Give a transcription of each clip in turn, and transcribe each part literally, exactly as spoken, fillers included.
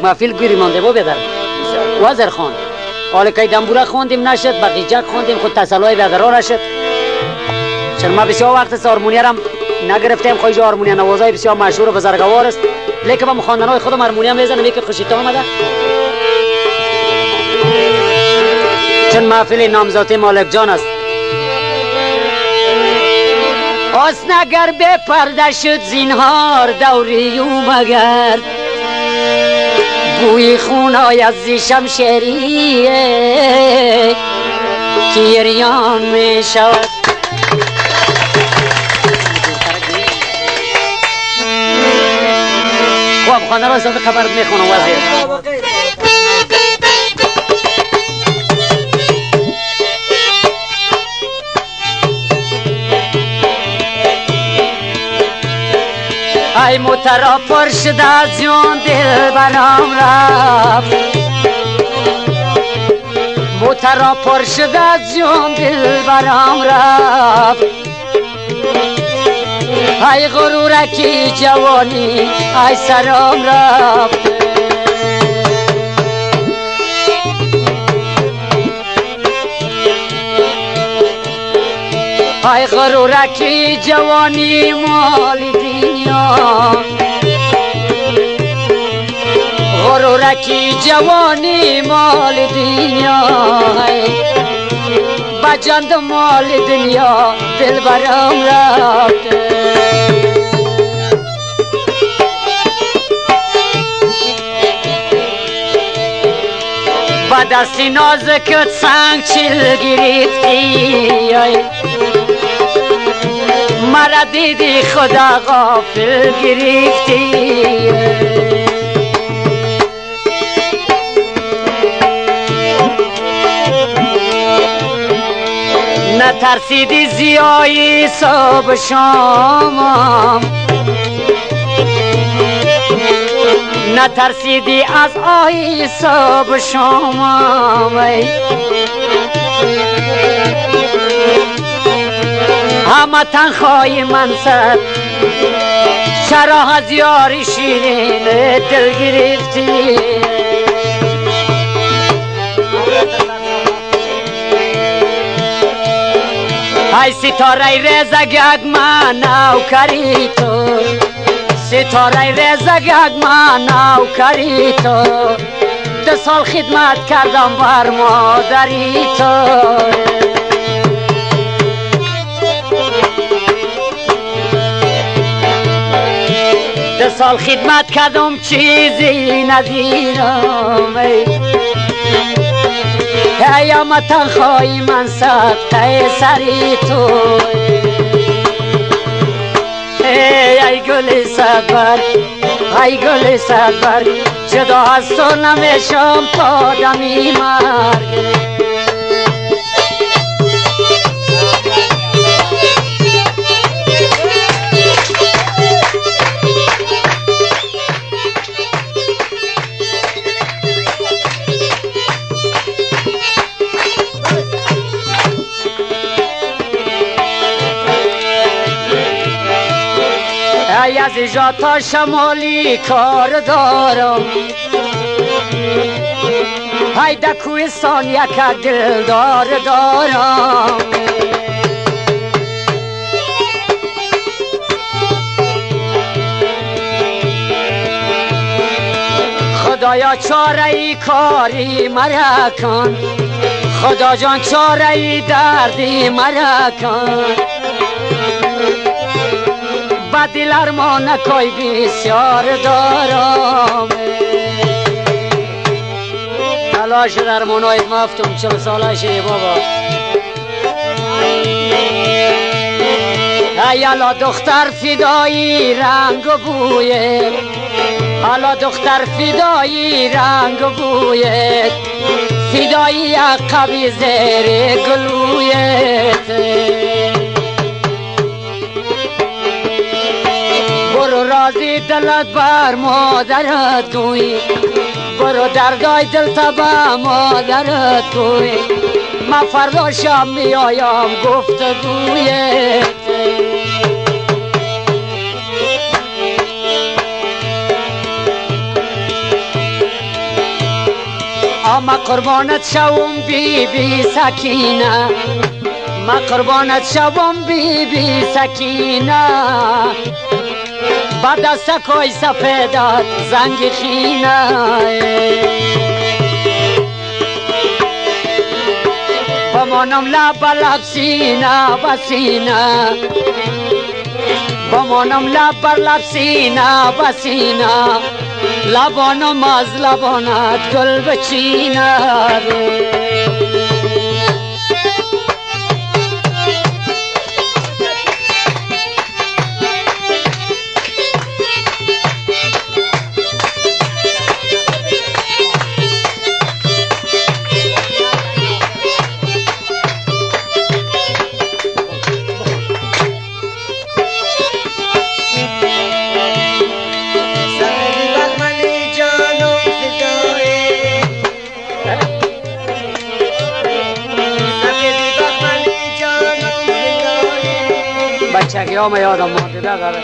محفل گیری مانده با بدر وزر خان حال که دنبوره خوندیم نشد بقیجک خوندیم خود تسلای بدرها نشد چون ما بسیار وقت سارمونی هم نگرفتیم خویج هارمونی نوازای بسیار مشهور و بزرگوار است لیکن با خواندنهای خودم هارمونی هم بزنم یکی خوشیت آمده چون محفل نامزاتی مالک جان است آسن اگر به پرده شد زینهار دوری او مگر بوی خونای از زی شمشیریه که یریان می شود خواب خانه را ساده خبرت می خونم وزیر ای موترا پر شد از جون دل برام رفت موترا پر شد از جون دل برام رفت ای غرورکی جوانی ای سرام رفت ای غرورکی جوانی مال دنیا غرورکی جوانی مال دنیا بجند مال دنیا دل برام رفت با دستی نازکت سنگ چیل گرفتی مرا دیدی خدا غافل گرفتی نترسیدی زیایی صبح شامم نترسیدی از آی صبح شامم همه تنخوای منصب شرح از یاری شیرین دل گرفتی ای ستاره رزگگ من نوکری تو ستاره رزگگ من نوکری تو ده سال خدمت کردم بر مادری تو ده سال خدمت کردم چیزی ندیدم ایام تنخوای من سبته سری تو ای ای گل صبر ای گل صبر جدا از تو نمیشم تا دمی مرگ ای از ایجا تا شمالی کار دارم ای در کوهستان یک دلدار دارم خدایا چاره ای کاری مرا کن خدا جان چاره ای دردی مرا کن با دل ارمان کوی بسیار دارم تلاش در ارمانای مفتم چل ساله شدی بابا ای الا دختر فدایی رنگ و بویت الا دختر فدایی رنگ و بویت فدایی عقبی زیر گلویت برو راضی دلت بر مادرت گوی برو دردای دل تبا مادرت گوی ما فردا شب می آیم گفتگویت ما قربانت شوم بی بی سکینه ما قربانت شوم بی بی سکینه با دستکوی سفیدت زنگ خینه بمانم لب لب سینه و سینه بمانم لب لب سینه و سینه لبانم از لبانت گل بچینه بچگی ها ما یادم مانده داره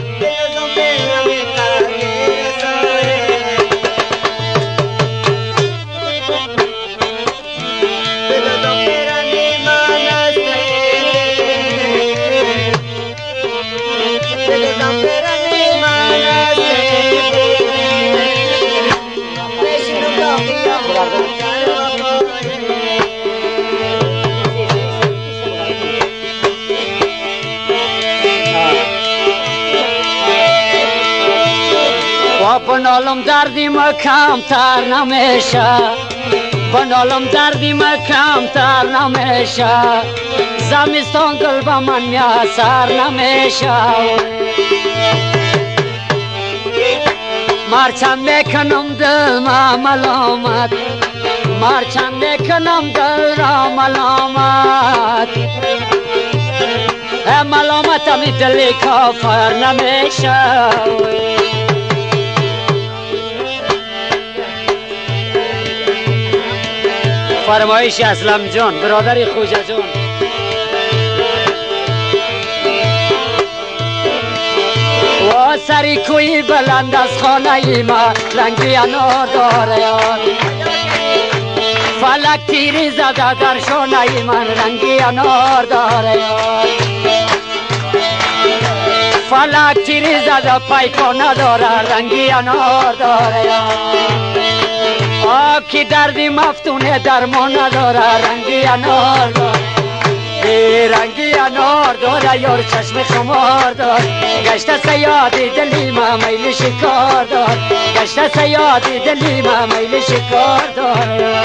بنالم دردی ما کمتر نمیشه بنالم دردی ما کمتر نمیشه زمستان گل با من میاسر نمیشه مرچند میکنم دل ما ملامت مرچند میکنم دل را ملامت ملامت همی دلی کافر نمیشه فرمایش اسلم جان برادر خوجه جان و سری کوی بلند از خانه ما رنگی انار داره فلک تیری زده در شانه من رنگی انار داره فلک تیری زده پیکا نداره رنگی انار داره آکی دردی مفتونه درمان نداره رنگی انار داره رنگی انار داره یار چشم خمار داره گشته سیادی دلی ما میل شکار داره گشته سیادی دلی ما میل شکار داره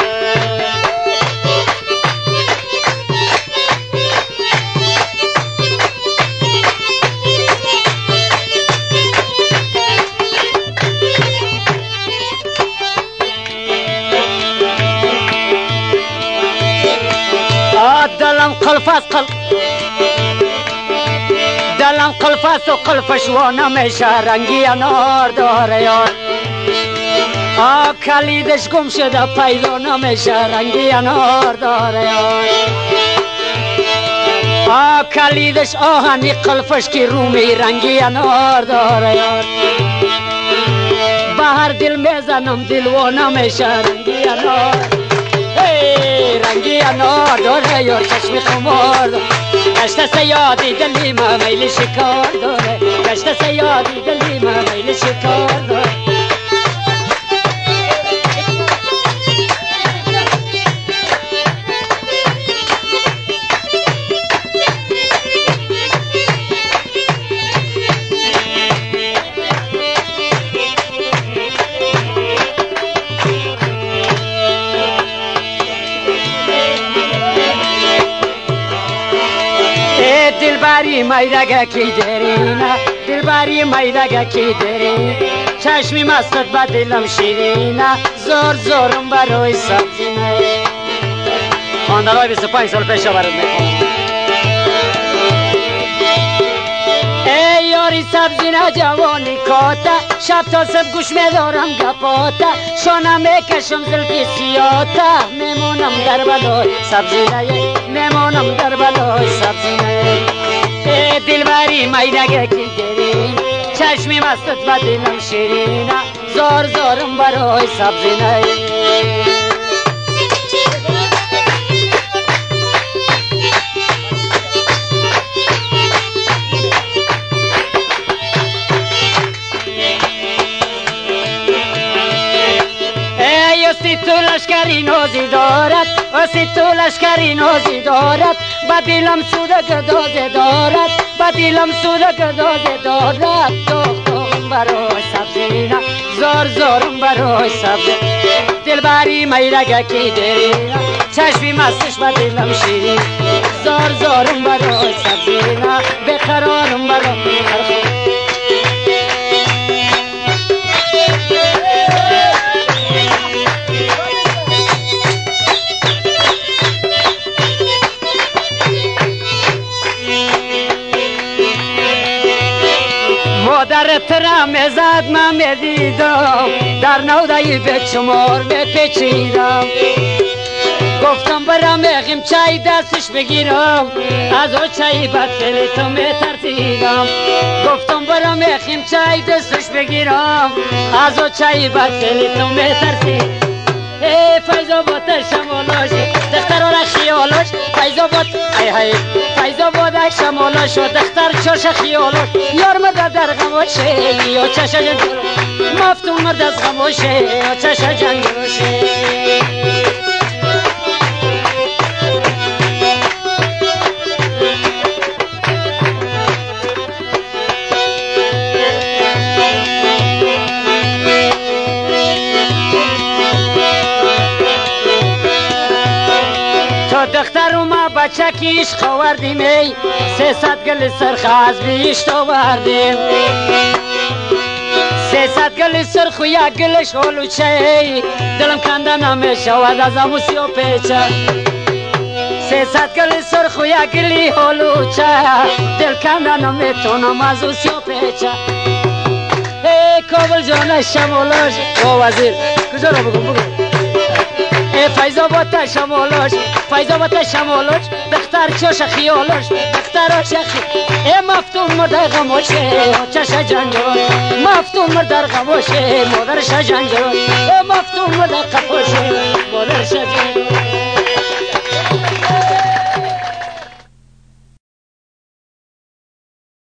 دلم قلفاس قل دلم قلفاس و قلفش و نمیشه رنگی انار داره یار آ کلیدش گم شده پیدا نمیشه رنگی انار داره یار آ کلیدش آهنی قلفش کی رومی رنگی انار داره یار به هر دل میزنم دل و نمیشه رنگی انار رنگی انار داره یار چشم خمار داره گشته سیادی دلی ما میل شکار داره گشته سیادی دلی ما میل شکار داره دلبری میرگه کی درینه دلبری میرگه کی درینه چشمی مستت با دلم شیرینه زور زورم برای سبزینه خواندنهای بیست و پنج سال پیش برات میکنم ای یاری سبزینه جوانی کاته شب تا صبح گوش میدارم گپاته شانه میکشم زلفی سیاته میمونم در بلای سبزینه میمونم در بلای سبزینه ای دلبری میرگه کی درین چشمی مستت و دلم شیرینه زار زارم برای سبزینه استی تو لشکری نازی دارد استی تو لشکری نازی دارد با دیلم سود گدازه دارد با دیلم سود گدازه دارد دخترم برای سبزی نه زار زارم برای سبزی دلبری میرگه کی دری چشمی مستش با دیلم شیری زار زارم برای سبزی نه بقرارم برای مادرت را مزد من میدیدم در نودایی به چمار بپیچیدم گفتم برم بخیم چای دستش بگیرم از او چای بدفعلی تو میترسیدم گفتم برم بخیم چای دستش بگیرم از او چای بدفعلی تو میترسیدم ای فیضاباد شمالاش دختر را خیالاش فیضاباد ای های فیضاباد شمالاش و دختر چاش خیالاش یار مرد در غماشه یا چش جنگروش مفتون مرد از غماشه یا چش جنگروشه دختر ما بچه کیش خواردیم ای سه ست گل سرخ از بیشت آوردیم سه ست گل سرخ و یک گلش هلوچه ای دلم کنده نمیشود از اموسی و پیچه سه ست گل سرخ و یک گلی هلوچه دل کنده نمیتونم از اوسی و پیچه ای کابل جانه شمالاش با وزیر کجا را بگم بگم ای فیضاباد شمالاش فیضاباد شمالاش دختر چاش خیالاش دختر شخی ای مفتون مردر غماشه چش جنجال مفتون مردر غماشه مادرش جنجال ای مفتون مردر قفاشه مادرش جنجال